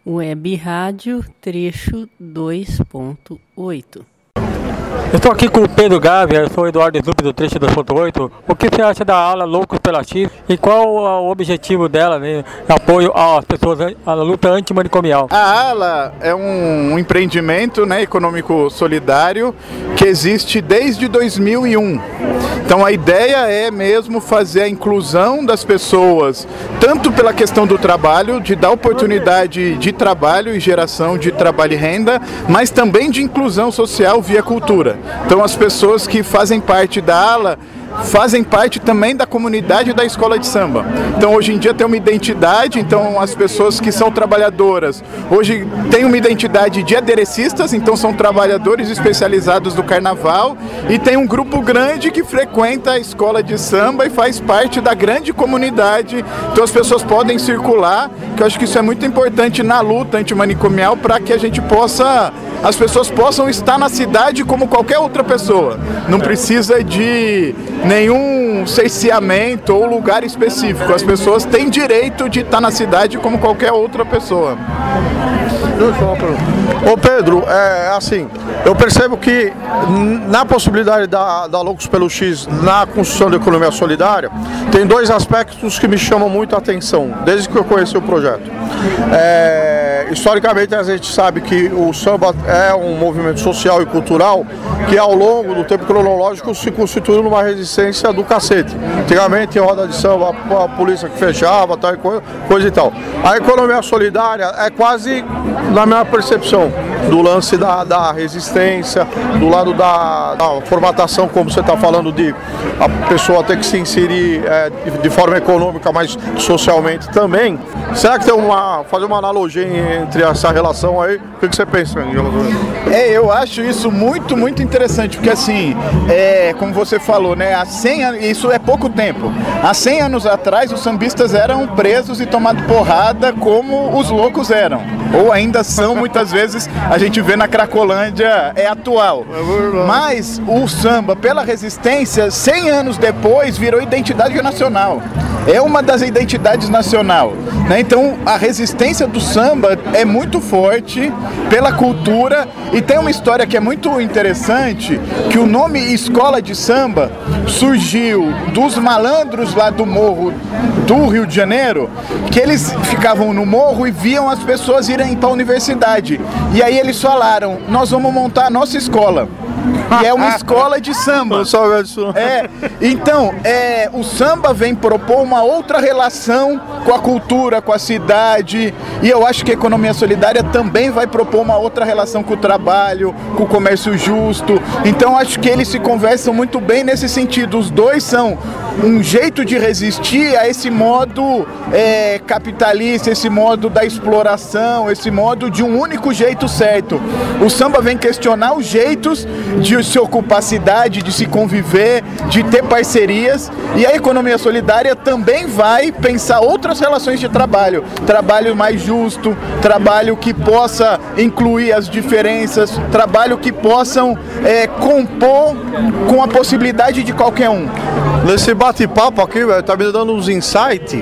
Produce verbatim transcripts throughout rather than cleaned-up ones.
Web Rádio, trecho dois ponto oito. Estou aqui com o Pedro Gavi, eu sou o Eduardo Zup do trecho dois ponto oito. O que você acha da aula Loucos pela X e qual o objetivo dela, né, apoio às pessoas à luta antimanicomial? A ALA é um, um empreendimento, né, econômico solidário que existe desde dois mil e um. Então a ideia é mesmo fazer a inclusão das pessoas, tanto pela questão do trabalho, de dar oportunidade de trabalho e geração de trabalho e renda, mas também de inclusão social via cultura. Então as pessoas que fazem parte da ALA fazem parte também da comunidade da escola de samba. Então hoje em dia tem uma identidade, então as pessoas que são trabalhadoras hoje têm uma identidade de aderecistas, então são trabalhadores especializados do carnaval, e tem um grupo grande que frequenta a escola de samba e faz parte da grande comunidade. Então as pessoas podem circular, que eu acho que isso é muito importante na luta antimanicomial, para que a gente possa, as pessoas possam estar na cidade como qualquer outra pessoa. Não precisa de nenhum cerceamento ou lugar específico. As pessoas têm direito de estar na cidade como qualquer outra pessoa. Ô Pedro, é assim, eu percebo que na possibilidade da, da Loucos pelo X na construção da economia solidária, tem dois aspectos que me chamam muito a atenção, desde que eu conheci o projeto. É, historicamente a gente sabe que o samba é um movimento social e cultural que ao longo do tempo cronológico se constituiu numa resistência do cacete. Antigamente em roda de samba a polícia que fechava, tal, coisa, coisa e tal. A economia solidária é quase, na minha percepção, do lance da, da resistência, do lado da, da formatação, como você está falando, de a pessoa ter que se inserir é, de, de forma econômica, mas socialmente também. Será que tem uma, fazer uma analogia entre essa relação aí? O que, que você pensa, Angela? É, eu acho isso muito, muito interessante, porque assim, é, como você falou, né, há cem anos, isso é pouco tempo, há cem anos atrás os sambistas eram presos e tomados porrada como os loucos eram, ou ainda são, muitas vezes a gente vê na Cracolândia, é atual. Mas o samba, pela resistência, cem anos depois virou identidade nacional. É uma das identidades nacional, né? Então a resistência do samba é muito forte pela cultura, e tem uma história que é muito interessante, que o nome Escola de Samba surgiu dos malandros lá do morro do Rio de Janeiro, que eles ficavam no morro e viam as pessoas irem para a universidade, e aí eles falaram: nós vamos montar a nossa escola. E é uma escola de samba. É, então, é, o samba vem propor uma outra relação com a cultura, com a cidade, e eu acho que a economia solidária também vai propor uma outra relação com o trabalho, com o comércio justo. Então acho que eles se conversam muito bem nesse sentido. Os dois são um jeito de resistir a esse modo é, capitalista, esse modo da exploração, esse modo de um único jeito certo. O samba vem questionar os jeitos de se ocupar a cidade, de se conviver, de ter parcerias, e a economia solidária também vai pensar outras relações de trabalho, trabalho mais justo, trabalho que possa incluir as diferenças, trabalho que possam é, compor com a possibilidade de qualquer um. Nesse bate-papo aqui, velho, tá me dando uns insights.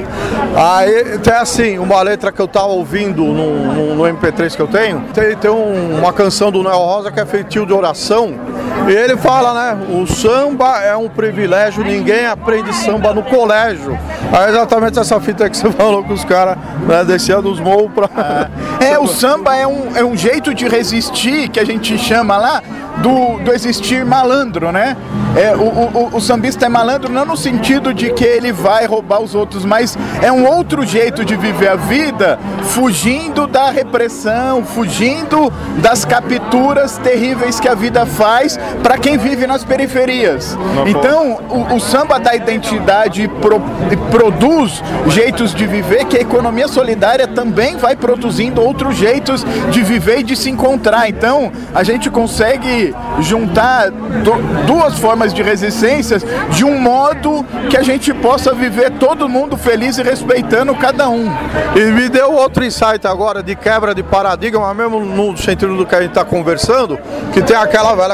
Aí tem assim, uma letra que eu tava ouvindo no, no, no M P três que eu tenho, tem, tem um, uma canção do Noel Rosa que é feitio de oração, e ele fala, né, o samba é um privilégio, ninguém aprende samba no colégio. É exatamente essa fita que você falou com os caras, né, descendo os morros pra... É, o samba é um, é um jeito de resistir, que a gente chama lá, do, do existir malandro, né? É, o, o, o sambista é malandro não no sentido de que ele vai roubar os outros, mas é um outro jeito de viver a vida, fugindo da repressão, fugindo das capturas terríveis que a vida faz para quem vive nas periferias. Então, o, o samba dá identidade e, pro, e produz jeitos de viver que a economia solidária também vai produzindo outros jeitos de viver e de se encontrar. Então, a gente consegue juntar do, duas formas de resistência de um modo que a gente possa viver todo mundo feliz e respeitando cada um. E me deu outro insight agora de quebra de paradigma, mesmo no sentido do que a gente está conversando, que tem aquela velha canção que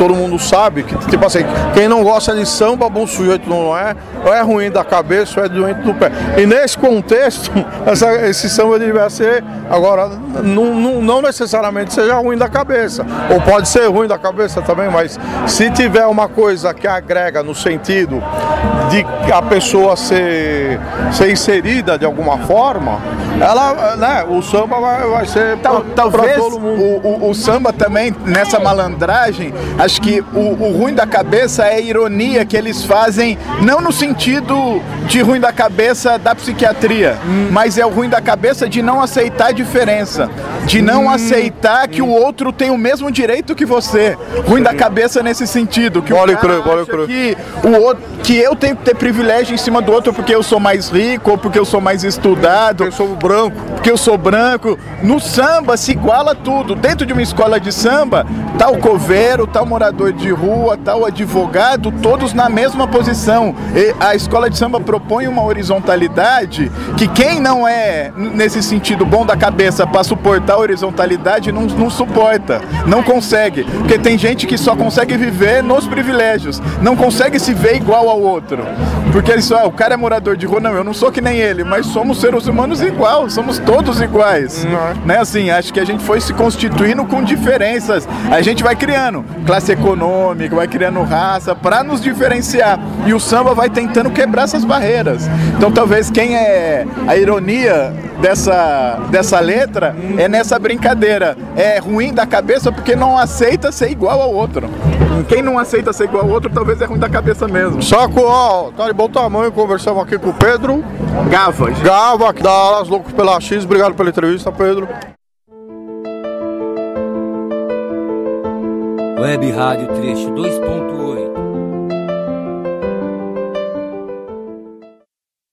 todo mundo sabe, que tipo assim, quem não gosta de samba, bom sujeito não é, ou é ruim da cabeça ou é doente do pé. E nesse contexto, essa, esse samba devia ser, agora, não, não, não necessariamente seja ruim da cabeça, ou pode ser ruim da cabeça também, mas se tiver uma coisa que agrega no sentido de a pessoa ser, ser inserida de alguma forma, ela, né, o samba vai, vai ser Tal, pra, talvez pra todo mundo. O, o, o samba também, nessa malandragem, acho que o, o ruim da cabeça é a ironia que eles fazem, não no sentido de ruim da cabeça da psiquiatria, hum. mas é o ruim da cabeça de não aceitar a diferença, de não hum. aceitar que hum. o outro tem o mesmo direito que você. Ruim da cabeça nesse sentido, que pode o cara crer, pode acha crer. que o outro, que eu tenho que ter privilégio em cima do outro porque eu sou mais rico, ou porque eu sou mais estudado, eu sou branco, porque eu sou branco. No samba se iguala tudo. Dentro de uma escola de samba, tá o coveiro, tá o morador de rua, tá o advogado, todos na mesma posição. E a escola de samba propõe uma horizontalidade que quem não é, nesse sentido, bom da cabeça para suportar a horizontalidade, não, não suporta, não consegue. Porque tem gente que só consegue viver nos privilégios, não consegue se ver igual ao outro. Porque eles só, ah, o cara é morador de rua, não, eu não sou que nem ele, mas somos seres humanos igual, somos todos iguais. Uhum. Né, assim, acho que a gente foi se constituindo com diferenças. A gente vai criando classe econômica, vai criando raça para nos diferenciar. E o samba vai tentando quebrar essas barreiras. Então talvez quem é a ironia dessa, dessa letra é nessa brincadeira. É ruim da cabeça porque não aceita ser igual ao outro. Quem não aceita ser igual ao outro, talvez é ruim da cabeça mesmo. Saco, ó, tá de bom tamanho, conversamos aqui com o Pedro Gava. Gava, da Alas Loucos pela X, obrigado pela entrevista, Pedro. Web Rádio Trecho dois ponto oito.